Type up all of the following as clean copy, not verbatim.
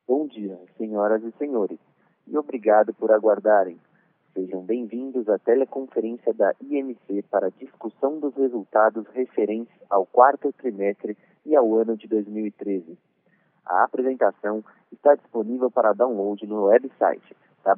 Bom dia, senhoras e senhores, e obrigado por aguardarem. Sejam bem-vindos à teleconferência da IMC para a discussão dos resultados referentes ao quarto trimestre e ao ano de 2013. A apresentação está disponível para download no website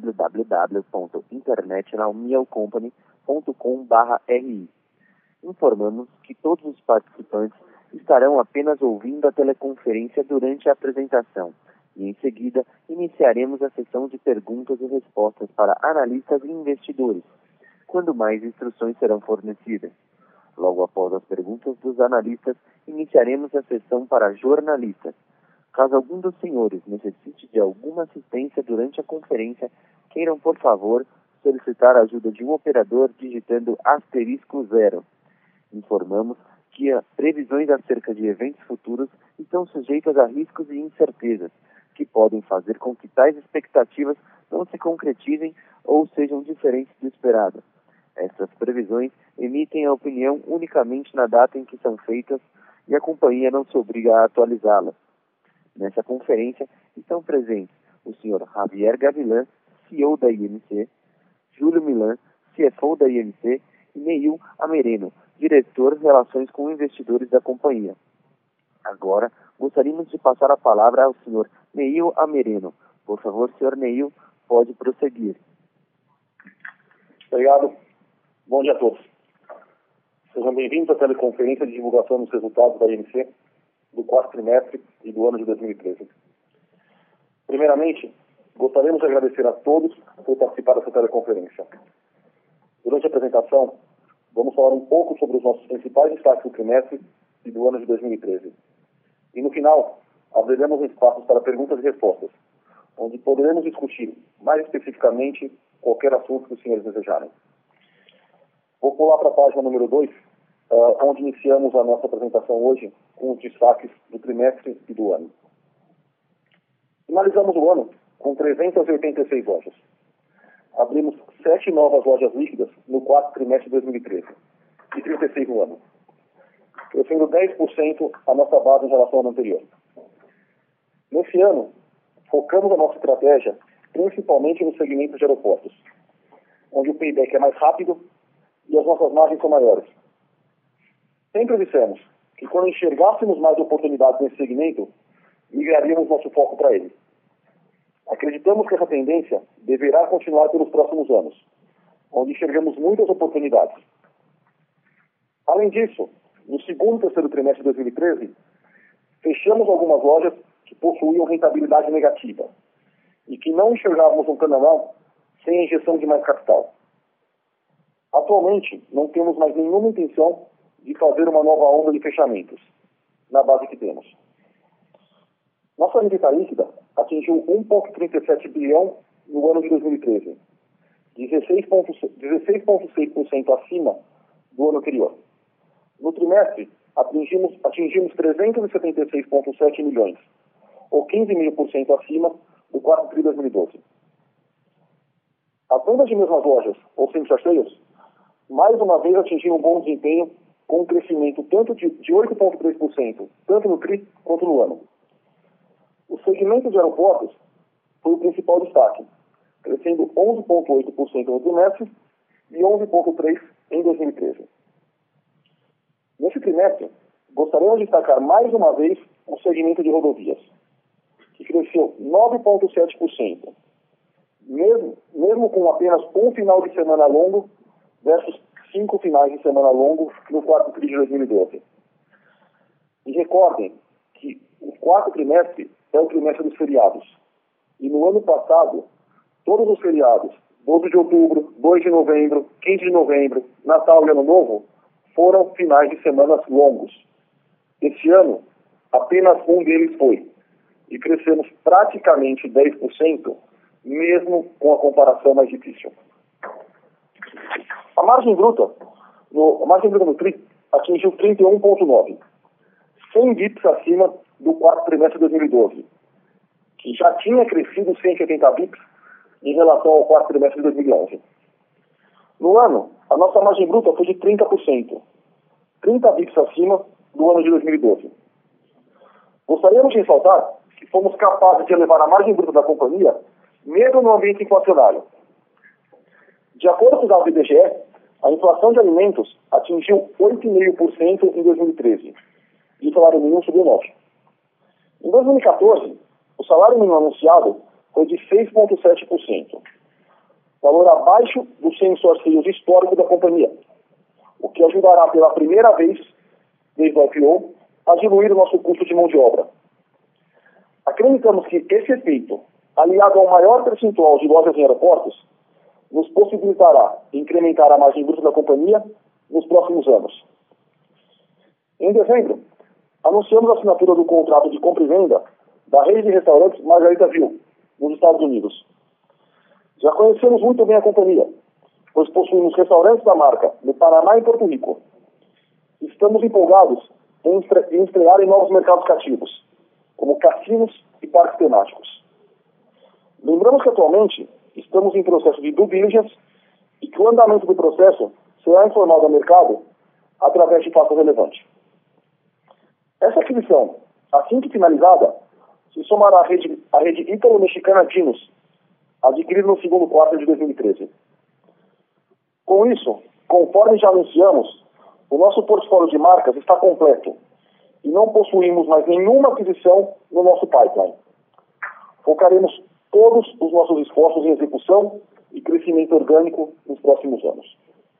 www.internationalmealcompany.com.br. Informamos que todos os participantes estarão apenas ouvindo a teleconferência durante a apresentação e, em seguida, iniciaremos a sessão de perguntas e respostas para analistas e investidores, quando mais instruções serão fornecidas. Logo após as perguntas dos analistas, iniciaremos a sessão para jornalistas. Caso algum dos senhores necessite de alguma assistência durante a conferência, queiram, por favor, solicitar a ajuda de um operador digitando *0. Informamos que as previsões acerca de eventos futuros estão sujeitas a riscos e incertezas, que podem fazer com que tais expectativas não se concretizem ou sejam diferentes do esperado. Essas previsões emitem a opinião unicamente na data em que são feitas e a companhia não se obriga a atualizá-las. Nessa conferência estão presentes o Sr. Javier Gavilan, CEO da IMC, Júlio Milan, CFO da IMC, e Neil Amereno, diretor de Relações com Investidores da companhia. Agora, gostaríamos de passar a palavra ao Sr. Neil Amereno. Por favor, Sr. Neil, pode prosseguir. Obrigado. Bom dia a todos. Sejam bem-vindos à teleconferência de divulgação dos resultados da IMC do quarto trimestre e do ano de 2013. Primeiramente, gostaríamos de agradecer a todos por participar dessa teleconferência. Durante a apresentação, vamos falar um pouco sobre os nossos principais destaques do trimestre e do ano de 2013. E no final, abriremos espaços para perguntas e respostas, onde poderemos discutir mais especificamente qualquer assunto que os senhores desejarem. Vou pular para a página número 2, onde iniciamos a nossa apresentação hoje com os destaques do trimestre e do ano. Finalizamos o ano com 386 lojas. Abrimos 7 novas lojas líquidas no quarto trimestre de 2013 e 36 no ano, crescendo 10% a nossa base em relação ao ano anterior. Nesse ano, focamos a nossa estratégia principalmente no segmento de aeroportos, onde o payback é mais rápido e as nossas margens são maiores. Sempre dissemos que quando enxergássemos mais oportunidades nesse segmento, migraríamos nosso foco para ele. Acreditamos que essa tendência deverá continuar pelos próximos anos, onde enxergamos muitas oportunidades. Além disso, no segundo e terceiro trimestre de 2013, fechamos algumas lojas que possuíam rentabilidade negativa e que não enxergávamos um turnaround sem a injeção de mais capital. Atualmente, não temos mais nenhuma intenção de fazer uma nova onda de fechamentos, na base que temos. Nossa receita líquida atingiu 1,37 bilhão no ano de 2013, 16,6% acima do ano anterior. No trimestre, atingimos 376,7 milhões, ou 15,5% acima do quarto tri de 2012. As vendas de mesmas lojas, ou same-store sales, mais uma vez atingiram um bom desempenho, com um crescimento tanto de 8,3%, tanto no tri quanto no ano. O segmento de aeroportos foi o principal destaque, crescendo 11,8% no trimestre e 11,3% em 2013. Nesse trimestre, gostaríamos de destacar mais uma vez o segmento de rodovias, que cresceu 9,7%, mesmo com apenas um final de semana longo versus 5 finais de semana longo no quarto tri de 2012. E recordem que o quarto trimestre é o trimestre dos feriados. E no ano passado, todos os feriados, 12 de outubro, 2 de novembro, 15 de novembro, Natal e Ano Novo, foram finais de semanas longos. Esse ano, apenas um deles foi. E crescemos praticamente 10%, mesmo com a comparação mais difícil. A margem bruta no TRI atingiu 31,9%, 100 bips acima do quarto trimestre de 2012, que já tinha crescido 170 bips em relação ao quarto trimestre de 2011. No ano, a nossa margem bruta foi de 30%, 30 bips acima do ano de 2012. Gostaríamos de ressaltar que que fomos capazes de elevar a margem bruta da companhia, mesmo no ambiente inflacionário. De acordo com os dados do IBGE, a inflação de alimentos atingiu 8,5% em 2013 e o salário mínimo subiu 9%. Em 2014, o salário mínimo anunciado foi de 6,7%, valor abaixo do same-store sales histórico da companhia, o que ajudará pela primeira vez desde o IPO a diluir o nosso custo de mão de obra. Acreditamos que esse efeito, aliado ao maior percentual de lojas em aeroportos, nos possibilitará incrementar a margem bruta da companhia nos próximos anos. Em dezembro, anunciamos a assinatura do contrato de compra e venda da rede de restaurantes Margaritaville, nos Estados Unidos. Já conhecemos muito bem a companhia, pois possuímos restaurantes da marca no Paraná e Porto Rico. Estamos empolgados em estrear em novos mercados cativos, como cassinos e parques temáticos. Lembramos que atualmente estamos em processo de due diligence e que o andamento do processo será informado ao mercado através de fato relevante. Essa aquisição, assim que finalizada, se somará à rede ítalo-mexicana Dinos, adquirida no segundo quarto de 2013. Com isso, conforme já anunciamos, o nosso portfólio de marcas está completo e não possuímos mais nenhuma aquisição no nosso pipeline. Focaremos todos os nossos esforços em execução e crescimento orgânico nos próximos anos.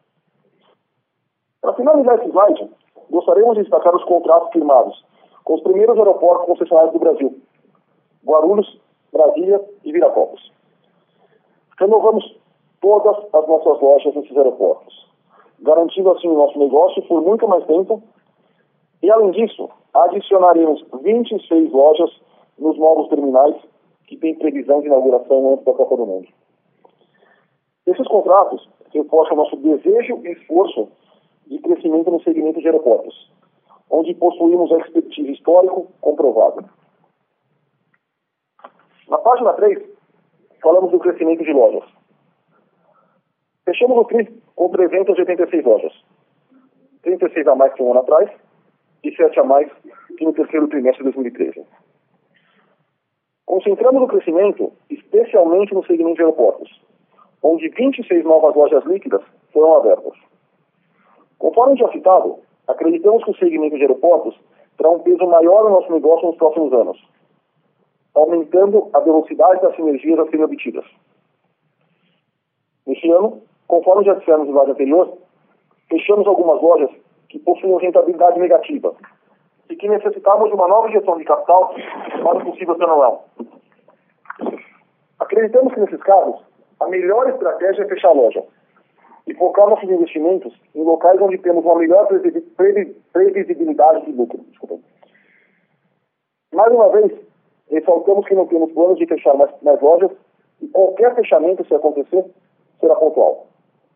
Para finalizar esse slide, gostaríamos de destacar os contratos firmados com os primeiros aeroportos concessionários do Brasil: Guarulhos, Brasília e Viracopos. Renovamos todas as nossas lojas nesses aeroportos, garantindo assim o nosso negócio por muito mais tempo e, além disso, adicionaremos 26 lojas nos novos terminais que têm previsão de inauguração antes da Copa do Mundo. Esses contratos reforçam nosso desejo e esforço de crescimento no segmento de aeroportos, onde possuímos a expertise histórico comprovada. Na página 3, falamos do crescimento de lojas. Fechamos o TRI com 386 lojas, 36 a mais que um ano atrás e 7 a mais que no terceiro trimestre de 2013. Concentramos o crescimento especialmente no segmento de aeroportos, onde 26 novas lojas líquidas foram abertas. Conforme já citado, acreditamos que o segmento de aeroportos terá um peso maior no nosso negócio nos próximos anos, aumentando a velocidade das sinergias a serem obtidas. Neste ano, conforme já dissemos no slide anterior, fechamos algumas lojas que possuem rentabilidade negativa e que necessitavam de uma nova injeção de capital para o possível turnaround. Acreditamos que, nesses casos, a melhor estratégia é fechar a loja e focar nossos investimentos em locais onde temos uma melhor previsibilidade de lucro. Mais uma vez, ressaltamos que não temos planos de fechar mais lojas e qualquer fechamento, se acontecer, será pontual.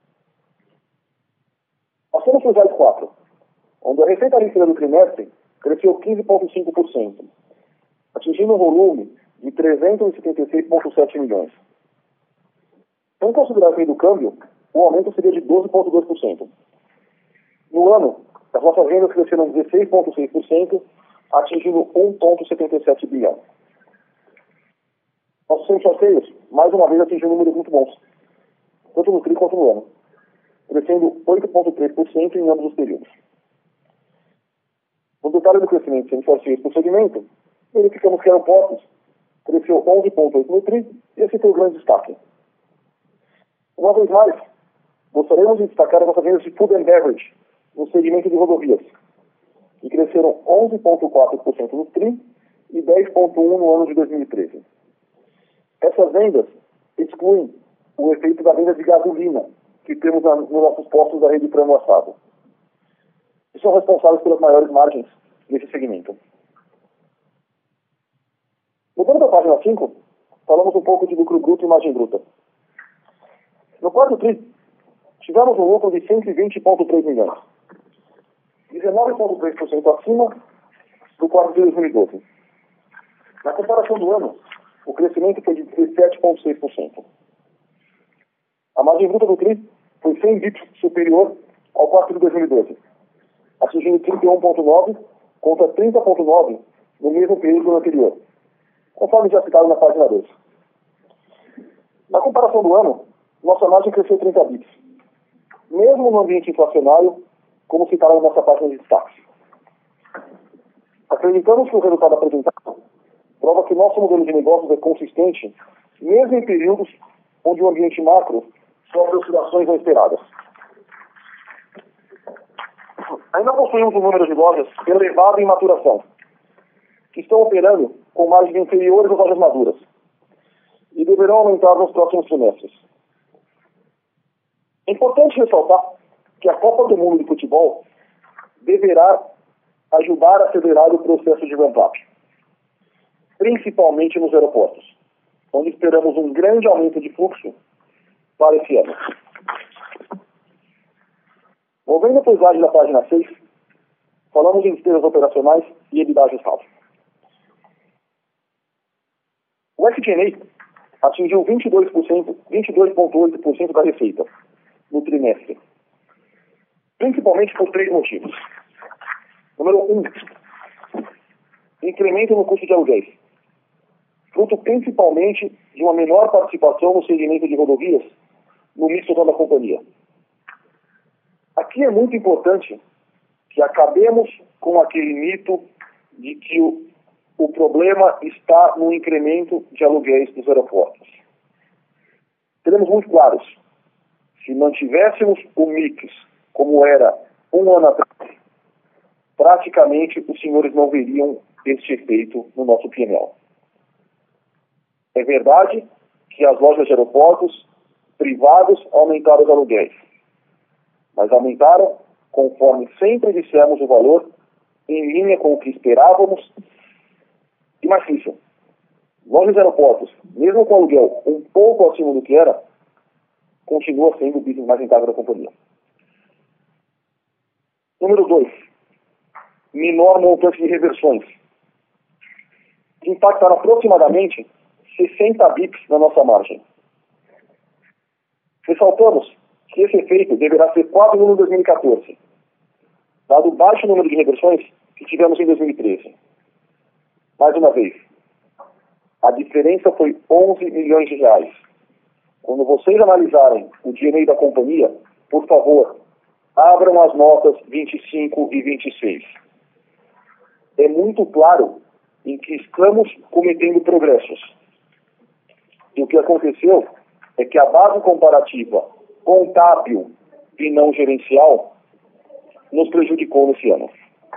Passamos para o slide 4, onde a receita líquida do trimestre cresceu 15,5%, atingindo um volume de 376,7 milhões. Sem considerar o fim do câmbio, o aumento seria de 12,2%. No ano, as nossas vendas cresceram 16,6%, atingindo 1,77 bilhão. Nossos same-store mais uma vez, atingiu números muito bons, tanto no TRI quanto no ano, crescendo 8,3% em ambos os períodos. No detalhe do crescimento de same-store por segmento, verificamos que aeroportos cresceu 11,8% no TRI e esse foi o grande destaque. Uma vez mais, gostaríamos de destacar as nossas vendas de food and beverage no segmento de rodovias, que cresceram 11,4% no TRI e 10,1% no ano de 2013. Essas vendas excluem o efeito da venda de gasolina que temos nos nossos postos da rede Pramo Assado, e são responsáveis pelas maiores margens nesse segmento. Mudando para a página 5, falamos um pouco de lucro bruto e margem bruta. No quarto TRI, tivemos um lucro de 120,3 milhões, 19,3% acima do quarto de 2012. Na comparação do ano, o crescimento foi de 17,6%. A margem bruta do TRI foi 100 bps superior ao quarto de 2012, atingindo 31,9% contra 30,9% no mesmo período anterior, conforme já citado na página 2. Na comparação do ano, nossa margem cresceu 30 bits, mesmo no ambiente inflacionário, como citado na nossa página de destaques. Acreditamos que o resultado apresentado prova que nosso modelo de negócios é consistente, mesmo em períodos onde o ambiente macro sofre oscilações não esperadas. Ainda possuímos um número de lojas elevado em maturação, que estão operando com margens inferiores às lojas maduras, e deverão aumentar nos próximos trimestres. É importante ressaltar que a Copa do Mundo de Futebol deverá ajudar a acelerar o processo de ramp-up, principalmente nos aeroportos, onde esperamos um grande aumento de fluxo para esse ano. Movendo a paisagem da página 6, falamos em despesas operacionais e EBITDA ajustado. O SG&A atingiu 22,8% da receita no trimestre, principalmente por 3 motivos. Número 1, incremento no custo de aluguéis, fruto principalmente de uma menor participação no segmento de rodovias no mix total da companhia. Aqui é muito importante que acabemos com aquele mito de que o problema está no incremento de aluguéis dos aeroportos. Seremos muito claros. Se mantivéssemos o mix como era um ano atrás, praticamente os senhores não veriam este efeito no nosso P&L. É verdade que as lojas de aeroportos privados aumentaram os aluguéis, mas aumentaram conforme sempre dissemos o valor, em linha com o que esperávamos. E mais isso, lojas de aeroportos, mesmo com aluguel um pouco acima do que era, continua sendo o business mais rentável da companhia. Número 2, menor montante de reversões, que impactaram aproximadamente 60 bips na nossa margem. Ressaltamos que esse efeito deverá ser quase nulo em 2014, dado o baixo número de reversões que tivemos em 2013. Mais uma vez, a diferença foi 11 milhões de reais. Quando vocês analisarem o G&A da companhia, por favor, abram as notas 25 e 26. É muito claro em que estamos cometendo progressos. E o que aconteceu é que a base comparativa contábil e não gerencial nos prejudicou nesse ano.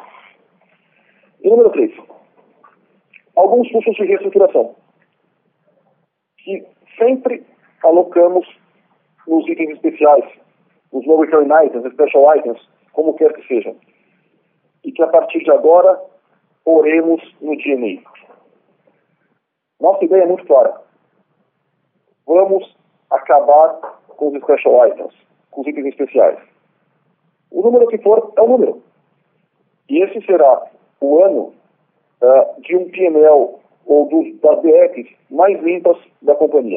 E número 3, alguns custos de reestruturação, que sempre alocamos nos itens especiais, nos non-recurring items, special items, como quer que seja, e que a partir de agora poremos no G&A. Nossa ideia é muito clara. Vamos acabar com os special items, com os itens especiais. O número que for é o número. E esse será o ano de um P&L ou das DRs mais limpas da companhia.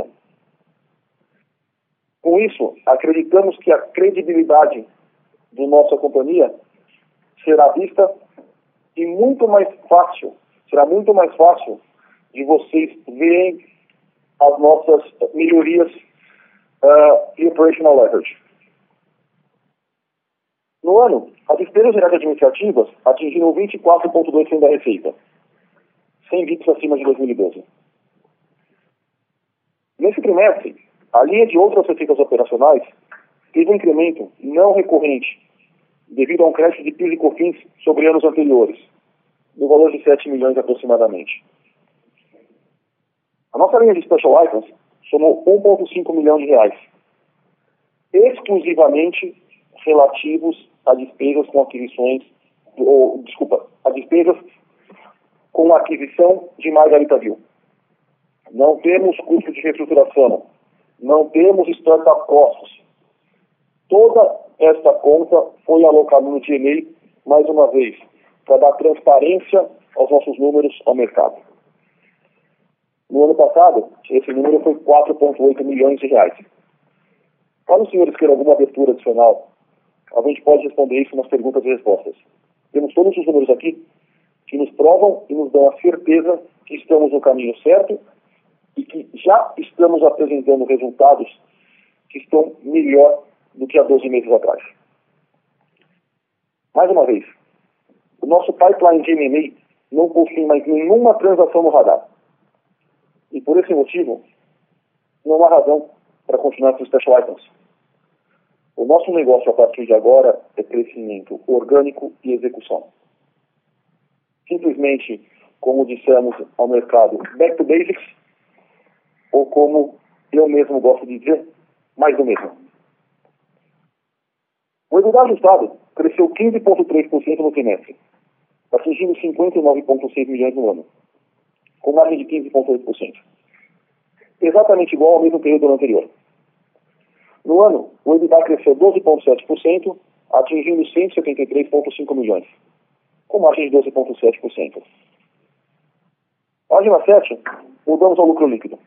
Com isso, acreditamos que a credibilidade da nossa companhia será vista e será muito mais fácil de vocês verem as nossas melhorias e operational leverage. No ano, as despesas gerais administrativas atingiram 24,2% da receita, 100 bits acima de 2012. Nesse trimestre, a linha de outras receitas operacionais teve um incremento não recorrente, devido a um crédito de PIS e COFINS sobre anos anteriores, no valor de 7 milhões aproximadamente. A nossa linha de special items somou 1,5 milhão de reais, exclusivamente relativos a despesas com aquisições, a despesas com a aquisição de Margarita Ville. Não temos custo de reestruturação, não temos startup costos. Toda esta conta foi alocada no G&A, mais uma vez, para dar transparência aos nossos números ao mercado. No ano passado, esse número foi 4,8 milhões de reais. Caso os senhores queiram alguma abertura adicional, a gente pode responder isso nas perguntas e respostas. Temos todos os números aqui, que nos provam e nos dão a certeza que estamos no caminho certo e que já estamos apresentando resultados que estão melhor do que há 12 meses atrás. Mais uma vez, o nosso pipeline de M&A não possui mais nenhuma transação no radar. E por esse motivo, não há razão para continuar com os special items. O nosso negócio a partir de agora é crescimento orgânico e execução. Simplesmente, como dissemos ao mercado, back to basics, ou como eu mesmo gosto de dizer, mais do mesmo. O EBITDA ajustado cresceu 15,3% no trimestre, atingindo 59,6 milhões no ano, com margem de 15,8%. Exatamente igual ao mesmo período anterior. No ano, o EBITDA cresceu 12,7%, atingindo 173,5 milhões, com margem de 12,7%. Página 7, mudamos ao lucro líquido.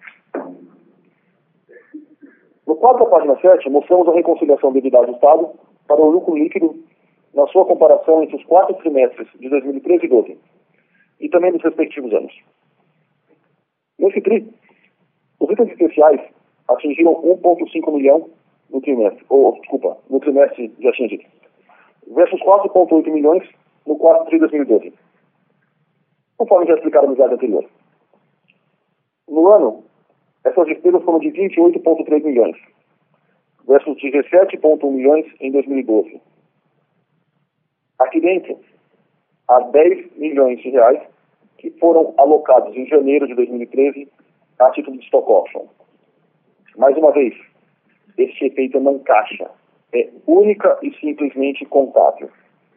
No quadro da página 7, mostramos a reconciliação do EBITDA ajustado para o lucro líquido na sua comparação entre os 4 trimestres de 2013 e 2012, e também dos respectivos anos. Nesse TRI, os itens especiais atingiram 1,5 milhão no trimestre, no trimestre já tinha dito, versus 4,8 milhões no quarto TRI de 2012, conforme já explicado no slide anterior. No ano, essas despesas foram de 28,3 milhões, versus 17,1 milhões em 2012. Aqui dentro, há 10 milhões de reais que foram alocados em janeiro de 2013 a título de stock option. Mais uma vez, este efeito não caixa, é única e simplesmente contábil.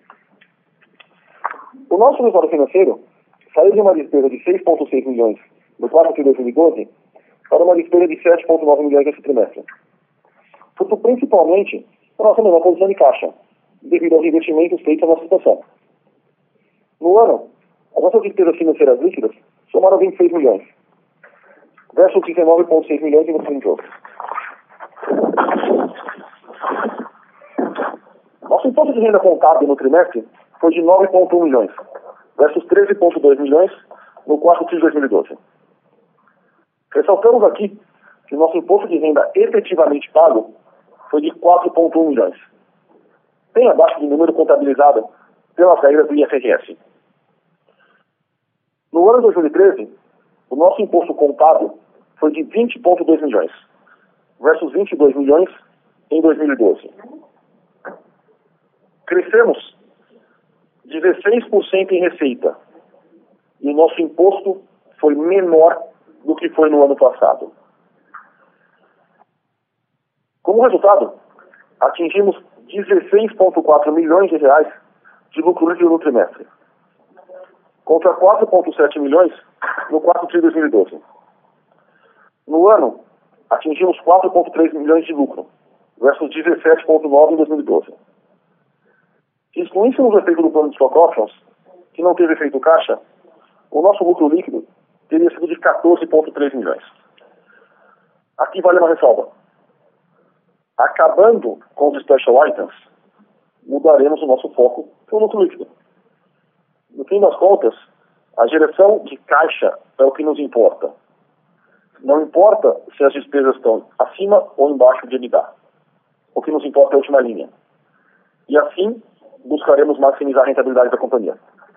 O nosso resultado financeiro saiu de uma despesa de 6,6 milhões no quarto de 2012 para uma despesa de 7,9 milhões nesse trimestre. Fruto principalmente da nossa menor posição de caixa, devido aos investimentos feitos na nossa situação. No ano, as nossas despesas financeiras líquidas somaram 26 milhões, versus 19,6 milhões em 2012. Nosso imposto de renda contábil no trimestre foi de 9,1 milhões, versus 13,2 milhões no quarto TRI de 2012. Ressaltamos aqui que o nosso imposto de renda efetivamente pago foi de 4,1 milhões, bem abaixo do número contabilizado pelas regras do IFRS. No ano de 2013, o nosso imposto contábil foi de 20,2 milhões, versus 22 milhões em 2012. Crescemos 16% em receita, e o nosso imposto foi menor do que foi no ano passado. Como resultado, atingimos 16,4 milhões de reais de lucro líquido no trimestre, contra 4,7 milhões no quarto TRI de 2012. No ano, atingimos 4,3 milhões de lucro, versus 17,9 em 2012. Se excluíssemos o efeito do plano de stock options, que não teve efeito caixa, o nosso lucro líquido teria sido de 14,3 milhões. Aqui vale uma ressalva. Acabando com os special items, mudaremos o nosso foco para o lucro líquido. No fim das contas, a geração de caixa é o que nos importa. Não importa se as despesas estão acima ou embaixo de EBITDA. O que nos importa é a última linha. E assim, buscaremos maximizar a rentabilidade da companhia.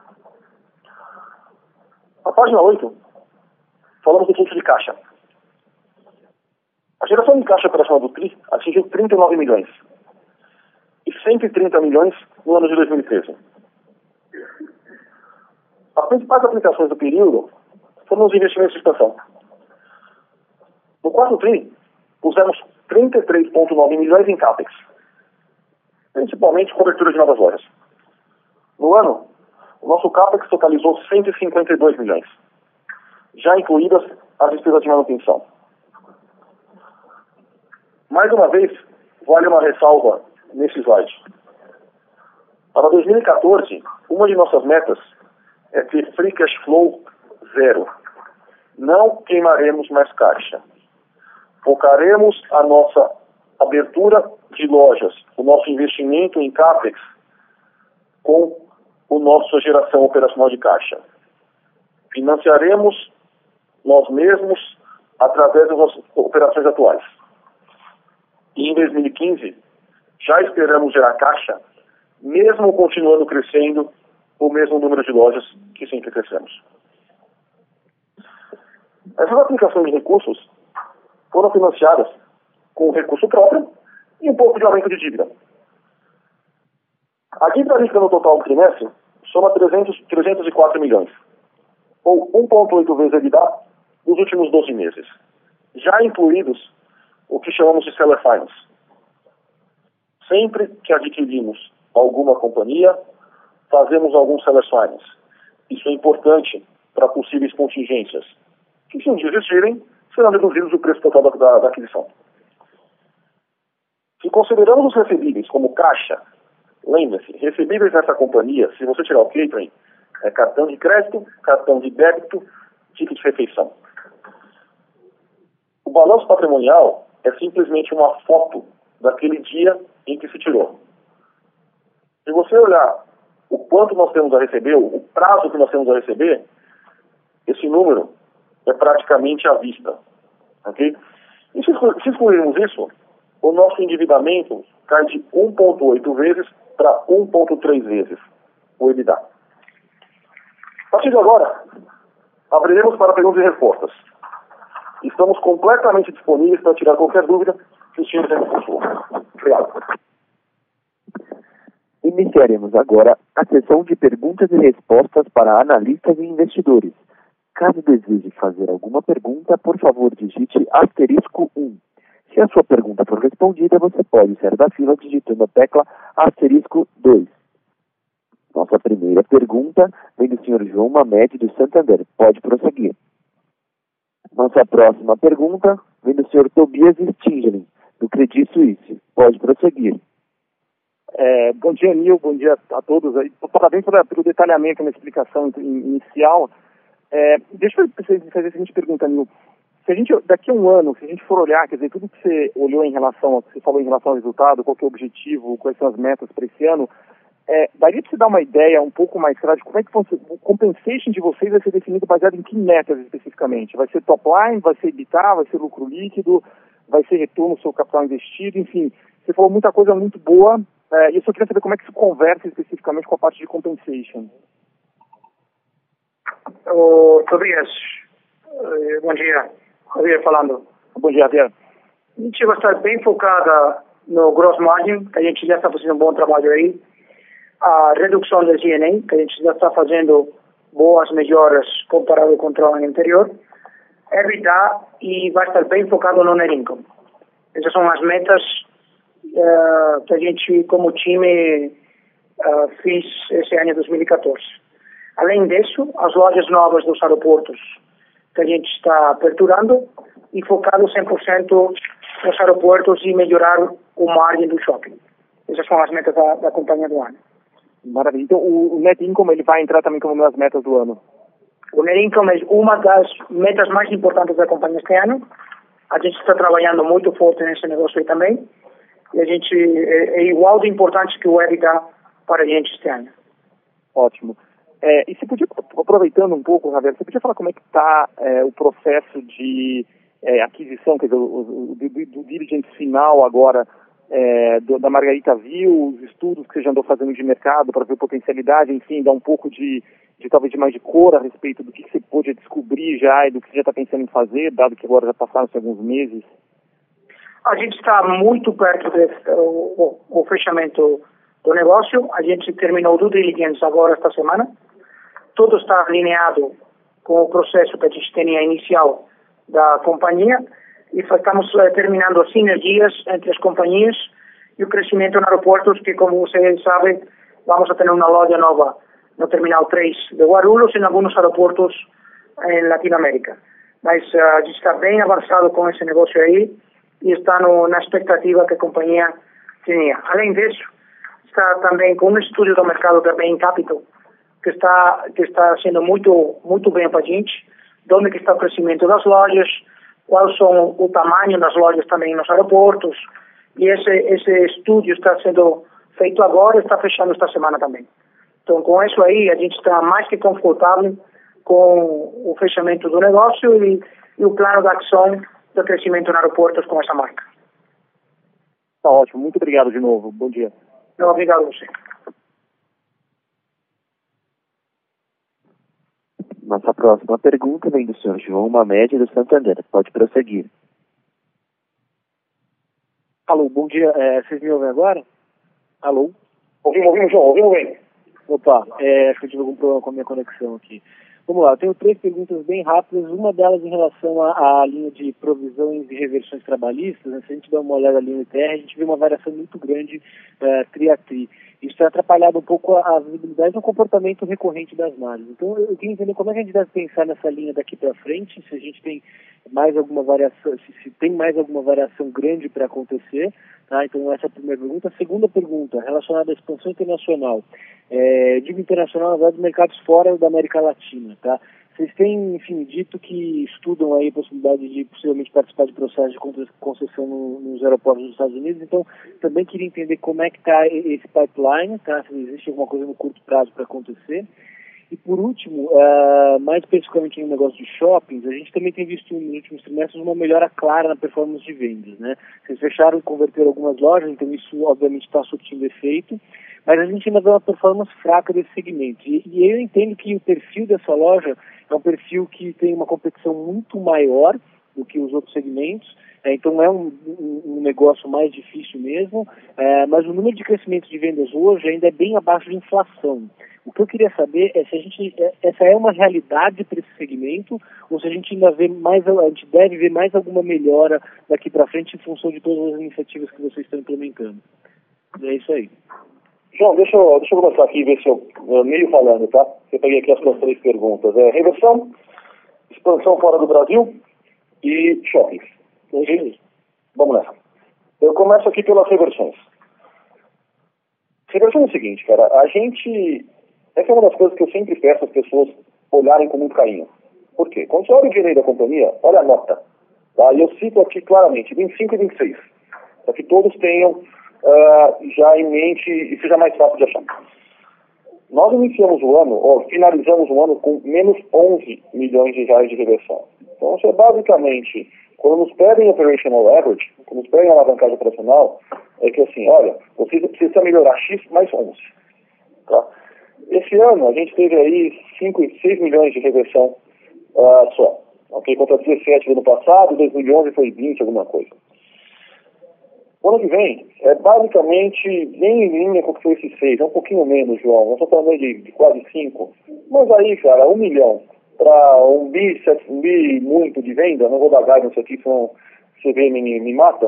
Na página 8, falamos do fluxo de caixa. A geração de caixa operacional do TRI atingiu 39 milhões e 130 milhões no ano de 2013. As principais aplicações do período foram os investimentos de expansão. No quarto TRI, pusemos 33,9 milhões em CAPEX, principalmente cobertura de novas lojas. No ano, o nosso CAPEX totalizou 152 milhões, já incluídas as despesas de manutenção. Mais uma vez, vale uma ressalva nesse slide. Para 2014, uma de nossas metas é ter free cash flow zero. Não queimaremos mais caixa. Focaremos a nossa abertura de lojas, o nosso investimento em CAPEX com a nossa geração operacional de caixa. Financiaremos nós mesmos através das nossas operações atuais. E em 2015, já esperamos gerar caixa, mesmo continuando crescendo o mesmo número de lojas que sempre crescemos. Essas aplicações de recursos foram financiadas com recurso próprio e um pouco de aumento de dívida. A dívida líquida no total do trimestre soma 304 milhões, ou 1,8 vezes a EBITDA dos últimos 12 meses, já incluídos o que chamamos de seller finance. Sempre que adquirimos alguma companhia, fazemos algum seller finance. Isso é importante para possíveis contingências, que se um dia existirem, serão reduzidos o preço total da aquisição. Se consideramos os recebíveis como caixa, lembre-se, recebíveis nessa companhia, se você tirar o catering, é cartão de crédito, cartão de débito, ticket de refeição. O balanço patrimonial é simplesmente uma foto daquele dia em que se tirou. Se você olhar o quanto nós temos a receber, o prazo que nós temos a receber, esse número é praticamente à vista. Okay? E se excluirmos isso, o nosso endividamento cai de 1,8 vezes para 1,3 vezes o EBITDA. A partir de agora, abriremos para perguntas e respostas. Estamos completamente disponíveis para tirar qualquer dúvida que os senhores tenham possuído. Obrigado. Iniciaremos agora a sessão de perguntas e respostas para analistas e investidores. Caso deseje fazer alguma pergunta, por favor, digite *1. Se a sua pergunta for respondida, você pode sair da fila digitando a tecla *2. Nossa primeira pergunta vem do Sr. João Mamed, do Santander. Pode prosseguir. Nossa próxima pergunta vem do Sr. Tobias Stingelin, do Credit Suisse. Pode prosseguir. Bom dia, Nil. Bom dia a todos. Parabéns pelo detalhamento na explicação inicial. Deixa eu fazer a seguinte pergunta, Nil. Se a gente, daqui a um ano, se a gente for olhar, quer dizer, tudo que você olhou em relação, que você falou em relação ao resultado, qual que é o objetivo, quais são as metas para esse ano, daria para você dar uma ideia um pouco mais clara de como é que o compensation de vocês vai ser definido baseado em que metas especificamente? Vai ser top line, vai ser EBITDA, vai ser lucro líquido, vai ser retorno ao seu capital investido, enfim. Você falou muita coisa muito boa, e eu só queria saber como é que isso conversa especificamente com a parte de compensation. Tobias, bom dia. Javier falando. Bom dia, Javier. A gente vai estar bem focada no gross margin, que a gente já está fazendo um bom trabalho aí. A redução da G&A, que a gente já está fazendo boas melhoras comparado com o ano anterior. EBITDA, e vai estar bem focado no net income. Essas são as metas que a gente, como time, fez esse ano 2014. Além disso, as lojas novas dos aeroportos que a gente está aperturando e focado 100% nos aeroportos e melhorar o margem do shopping. Essas são as metas da companhia do ano. Maravilha. Então, o net income ele vai entrar também como uma das metas do ano? O net income é uma das metas mais importantes da companhia este ano. A gente está trabalhando muito forte nesse negócio aí também. E a gente é igual de importante que o EBITDA para a gente este ano. Ótimo. E você podia, aproveitando um pouco, Javier, você podia falar como é que está o processo de aquisição, quer dizer, do diligence final agora da Margaritaville, os estudos que você já andou fazendo de mercado para ver potencialidade, enfim, dar um pouco de talvez de mais de cor a respeito do que você pôde descobrir já e do que você já está pensando em fazer, dado que agora já passaram-se alguns meses? A gente está muito perto do fechamento do negócio. A gente terminou o due diligence agora esta semana. Tudo está alinhado com o processo que a gente tinha inicial da companhia e estamos terminando as sinergias entre as companhias e o crescimento em aeroportos, que, como você sabe, vamos a ter uma loja nova no Terminal 3 de Guarulhos e em alguns aeroportos em Latinoamérica. Mas a gente está bem avançado com esse negócio aí e está na expectativa que a companhia tinha. Além disso, está também com um estudo do mercado da Bain Capital, que está sendo muito bem para a gente, onde que está o crescimento das lojas, quais são o tamanho das lojas também nos aeroportos, e esse estudo está sendo feito agora e está fechando esta semana também. Então, com isso aí, a gente está mais que confortável com o fechamento do negócio e o plano de ação do crescimento em aeroportos com essa marca. Tá ótimo, muito obrigado de novo. Bom dia. Não, obrigado a você. Nossa próxima pergunta vem do senhor João Mamed do Santander. Pode prosseguir. Alô, bom dia. Vocês me ouvem agora? Alô? Ouvimos, João, ouvimos bem. Opa, acho que eu tive algum problema com a minha conexão aqui. Vamos lá, eu tenho 3 perguntas bem rápidas, uma delas em relação à linha de provisões e reversões trabalhistas, né? Se a gente der uma olhada ali no ITR, a gente vê uma variação muito grande tri a tri. Isso tem atrapalhado um pouco a visibilidade e o comportamento recorrente das margens. Então, eu queria entender como é que a gente deve pensar nessa linha daqui para frente, se a gente tem mais alguma variação, se tem mais alguma variação grande para acontecer, tá? Então, essa é a primeira pergunta. A segunda pergunta, relacionada à expansão internacional. Digo internacional, na verdade, mercados fora da América Latina, tá? Vocês têm, enfim, dito que estudam aí a possibilidade de possivelmente participar de processos de concessão nos aeroportos dos Estados Unidos, então também queria entender como é que está esse pipeline, tá? Se existe alguma coisa no curto prazo para acontecer. E por último, mais especificamente no negócio de shoppings, a gente também tem visto nos últimos trimestres uma melhora clara na performance de vendas, né? Vocês fecharam e converteram algumas lojas, então isso obviamente está surtindo efeito, mas a gente ainda vê uma performance fraca desse segmento. E eu entendo que o perfil dessa loja é um perfil que tem uma competição muito maior do que os outros segmentos, então é um negócio mais difícil mesmo, mas o número de crescimento de vendas hoje ainda é bem abaixo de inflação. O que eu queria saber é se essa é uma realidade para esse segmento ou se a gente ainda a gente deve ver mais alguma melhora daqui para frente em função de todas as iniciativas que vocês estão implementando. É isso aí. João, deixa eu começar aqui e ver se eu meio falando, tá? Eu peguei aqui as 3 perguntas. Reversão, expansão fora do Brasil e shoppings. Vamos nessa. Eu começo aqui pelas reversões. Reversão é o seguinte, cara, essa é uma das coisas que eu sempre peço às pessoas olharem com muito carinho. Por quê? Quando você olha o dinheiro da companhia, olha a nota. Tá? E eu cito aqui claramente, 25 e 26. Para que todos tenham já em mente e seja mais fácil de achar. Nós iniciamos o ano, ou finalizamos o ano com menos 11 milhões de reais de reversão. Então, isso é basicamente, quando nos pedem operational leverage, quando nos pedem alavancagem operacional, é que assim, olha, você precisa melhorar X mais 11. Tá? Esse ano, a gente teve aí 5 e 6 milhões de reversão só. Ok? Contra 17 do ano passado, 2011 foi 20, alguma coisa. O ano que vem, é basicamente nem em linha com o que foi esse 6, é um pouquinho menos, João. Nós estamos falando de quase 5. Mas aí, cara, 1 milhão para 1 bi muito de venda, não vou dar guidance aqui, senão você vê me mata,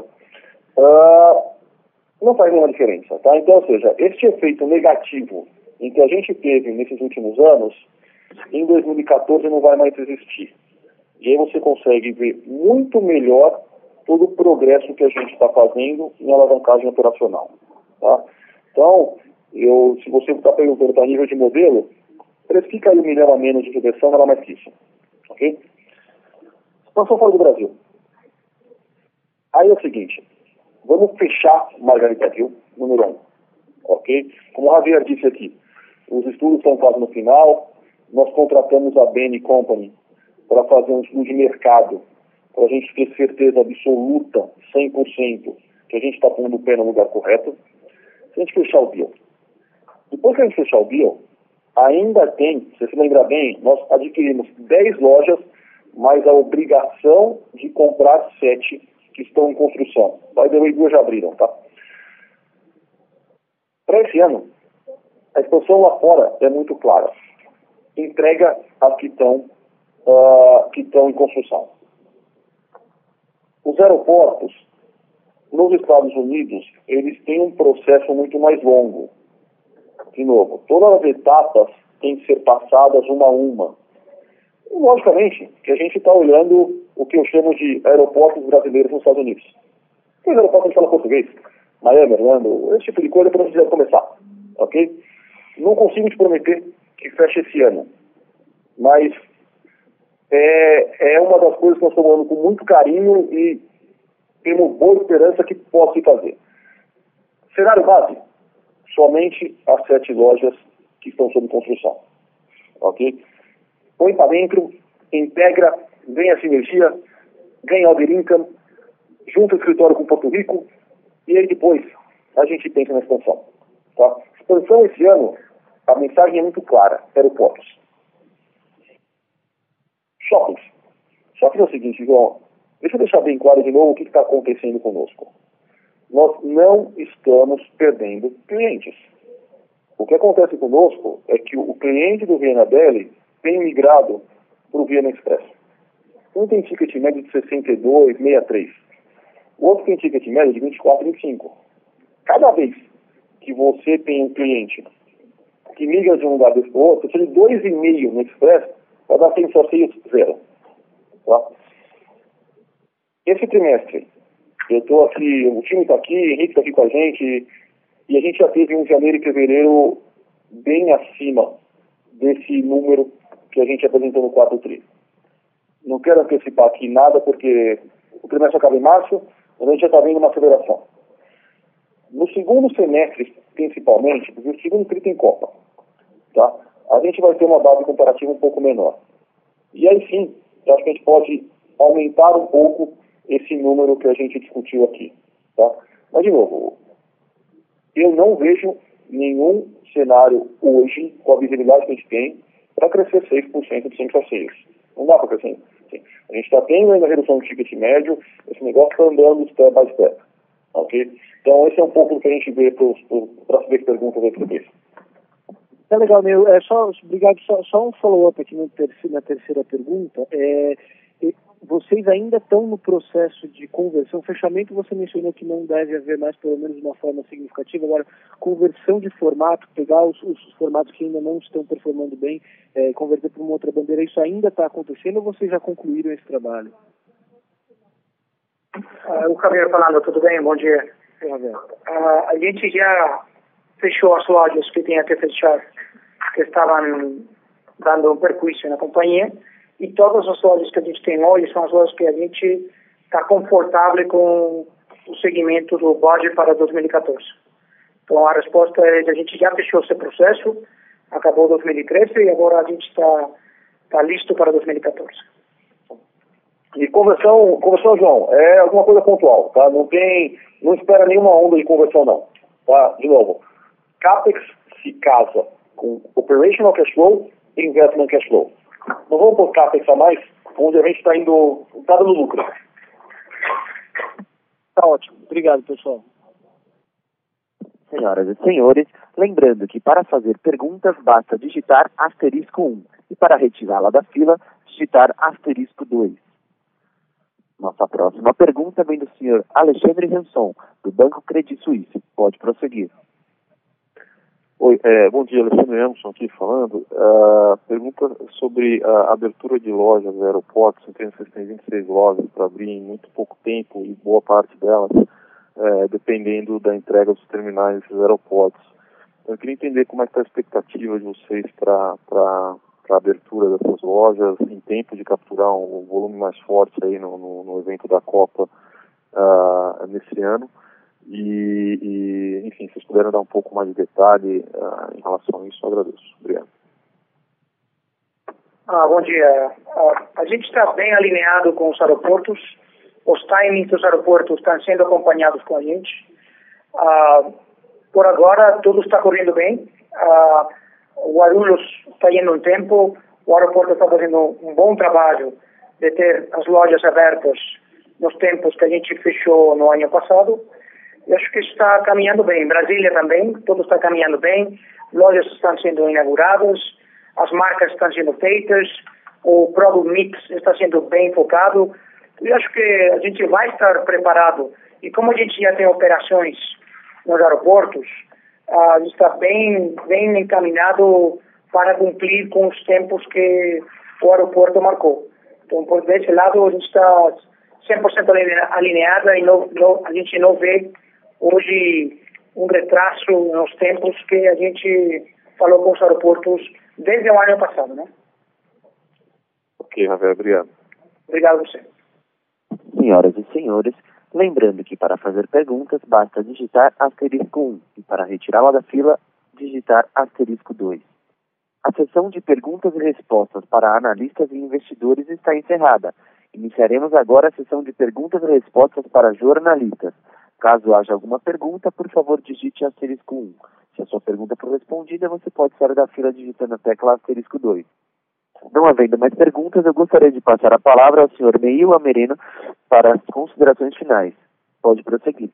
não faz nenhuma diferença, tá? Então, ou seja, este efeito negativo em que a gente teve nesses últimos anos, em 2014 não vai mais existir. E aí você consegue ver muito melhor todo o progresso que a gente está fazendo em alavancagem operacional. Tá? Então, se você está perguntando para nível de modelo, precifica aí 1 milhão a menos de reversão, nada mais que isso. Ok? Expansão fora do Brasil. Aí é o seguinte, vamos fechar Margarita Hill, número 1. Ok? Como o Javier disse aqui, os estudos estão quase no final, nós contratamos a Bain & Company para fazer um estudo de mercado, para a gente ter certeza absoluta, 100%, que a gente está pondo o pé no lugar correto. Se a gente fechar o deal. Depois que a gente fechar o deal, ainda tem, se você se lembrar bem, nós adquirimos 10 lojas, mais a obrigação de comprar 7 que estão em construção. By the way, 2 já abriram, tá? Para esse ano, a expansão lá fora é muito clara. Entrega as que estão em construção. Os aeroportos, nos Estados Unidos, eles têm um processo muito mais longo. De novo, todas as etapas têm que ser passadas uma a uma. E, logicamente, que a gente está olhando o que eu chamo de aeroportos brasileiros nos Estados Unidos. Tem aeroportos que a gente fala português, Miami, Orlando, esse tipo de coisa para a gente começar. Ok? Não consigo te prometer que feche esse ano, mas é uma das coisas que nós estamos olhando com muito carinho e temos boa esperança que possa se fazer. Cenário base, somente as 7 lojas que que estão sob construção. Ok? Põe para dentro, integra, ganha sinergia, ganha order income, junta o escritório com Porto Rico, e aí depois a gente pensa na expansão. Tá? Expansão esse ano, a mensagem é muito clara, aeroportos. Shoppings. Só que é o seguinte, João, deixa eu deixar bem claro de novo o que está acontecendo conosco. Nós não estamos perdendo clientes. O que acontece conosco é que o cliente do Viena Belly tem migrado para o Viena Express. Um tem ticket médio de 62, 63. O outro tem ticket médio de 24, 25. Cada vez que você tem um cliente que migra de um lugar desse para o outro, se ele 2,5 no Express, vai dar sem sorteio 0. Tá? Esse trimestre, eu estou aqui, o time está aqui, o Henrique está aqui com a gente, e a gente já teve um janeiro e fevereiro bem acima desse número que a gente apresentou no 4 tri. Não quero antecipar aqui nada, porque o trimestre acaba em março, mas a gente já está vendo uma aceleração. No segundo semestre, principalmente, porque o segundo tri tem Copa, tá? A gente vai ter uma base comparativa um pouco menor. E aí sim, eu acho que a gente pode aumentar um pouco esse número que a gente discutiu aqui, tá? Mas, de novo, eu não vejo nenhum cenário hoje, com a visibilidade que a gente tem, para crescer 6% de sempre a 6. Não dá para crescer. Sim. A gente está tendo ainda a redução do ticket médio, esse negócio está andando step by step. Ok? Então, esse é um pouco do que a gente vê para saber que perguntas aí para vocês. É legal, meu. Obrigado. Só um follow-up aqui na terceira pergunta. Vocês ainda estão no processo de conversão. Fechamento, você mencionou que não deve haver mais, pelo menos de uma forma significativa. Agora, conversão de formato, pegar os formatos que ainda não estão performando bem, converter para uma outra bandeira, isso ainda está acontecendo ou vocês já concluíram esse trabalho? O Camilo falando, tudo bem? Bom dia. A gente já fechou as lojas que tinha que fechar, que estavam dando um perjuízo na companhia, e todas as lojas que a gente tem hoje são as lojas que a gente está confortável com o segmento do budget para 2014. Então a resposta é que a gente já fechou esse processo, acabou 2013 e agora a gente está listo para 2014. E conversão, João, é alguma coisa pontual, tá? Não espera nenhuma onda de conversão, não. Tá? De novo, CAPEX se casa com Operational Cash Flow e Investment Cash Flow. Não vamos pôr CAPEX a mais, onde a gente está dando lucro. Tá ótimo. Obrigado, pessoal. Senhoras e senhores, lembrando que para fazer perguntas basta digitar *1 e para retirá-la da fila, digitar *2. Nossa próxima pergunta vem do senhor Alexandre Ranson, do Banco Credit Suisse. Pode prosseguir. Oi, bom dia, Alexandre Emerson aqui falando. Pergunta sobre a abertura de lojas no aeroporto. Vocês têm 26 lojas para abrir em muito pouco tempo e boa parte delas dependendo da entrega dos terminais desses aeroportos. Eu queria entender como é que está a expectativa de vocês para a abertura dessas lojas em tempo de capturar um volume mais forte aí no evento da Copa nesse ano. E, enfim, se vocês puderem dar um pouco mais de detalhe em relação a isso, eu agradeço. Obrigado. Bom dia. A gente está bem alinhado com os aeroportos. Os timings dos aeroportos estão sendo acompanhados com a gente. Por agora, tudo está correndo bem. O Guarulhos está indo em tempo. O aeroporto está fazendo um bom trabalho de ter as lojas abertas nos tempos que a gente fechou no ano passado. Eu acho que está caminhando bem. Brasília também, tudo está caminhando bem. Lojas estão sendo inauguradas, as marcas estão sendo feitas, o product mix está sendo bem focado. Eu acho que a gente vai estar preparado. E como a gente já tem operações nos aeroportos, a gente está bem encaminhado para cumprir com os tempos que o aeroporto marcou. Então, por desse lado, a gente está 100% alinhada e a gente não vê hoje um retraso nos tempos que a gente falou com os aeroportos desde o ano passado, né? Ok, Rafael, obrigado. Obrigado a você. Senhoras e senhores, lembrando que para fazer perguntas basta digitar *1 e para retirá-la da fila, digitar *2. A sessão de perguntas e respostas para analistas e investidores está encerrada. Iniciaremos agora a sessão de perguntas e respostas para jornalistas. Caso haja alguma pergunta, por favor, digite asterisco 1. Se a sua pergunta for respondida, você pode sair da fila digitando a tecla asterisco 2. Não havendo mais perguntas, eu gostaria de passar a palavra ao senhor Meio Amereno para as considerações finais. Pode prosseguir.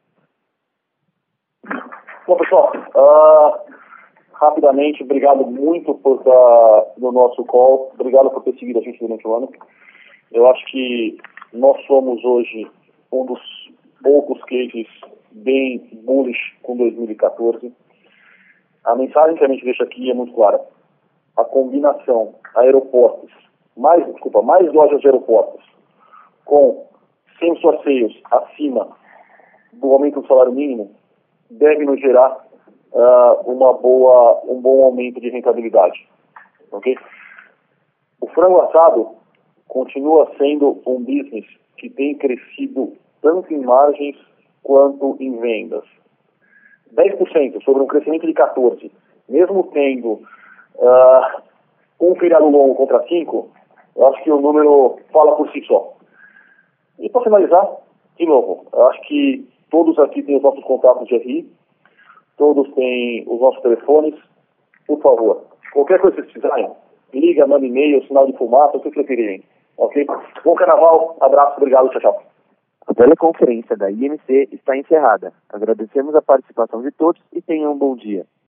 Bom, pessoal, rapidamente, obrigado muito por estar no nosso call, obrigado por ter seguido a gente durante o ano. Eu acho que nós somos hoje um dos poucos cases bem bullish com 2014. A mensagem que a gente deixa aqui é muito clara. A combinação aeroportos, mais lojas de aeroportos, com same-store sales acima do aumento do salário mínimo, deve nos gerar um bom aumento de rentabilidade. Okay? O frango assado continua sendo um business que tem crescido tanto em margens quanto em vendas. 10% sobre um crescimento de 14%, mesmo tendo um feriado longo contra 5%, eu acho que o número fala por si só. E para finalizar, de novo, eu acho que todos aqui têm os nossos contatos de RI, todos têm os nossos telefones. Por favor, qualquer coisa que vocês precisarem, liga, manda e-mail, sinal de fumaça, o que preferirem. Ok? Bom carnaval, abraço, obrigado, tchau, tchau. A teleconferência da IMC está encerrada. Agradecemos a participação de todos e tenham um bom dia.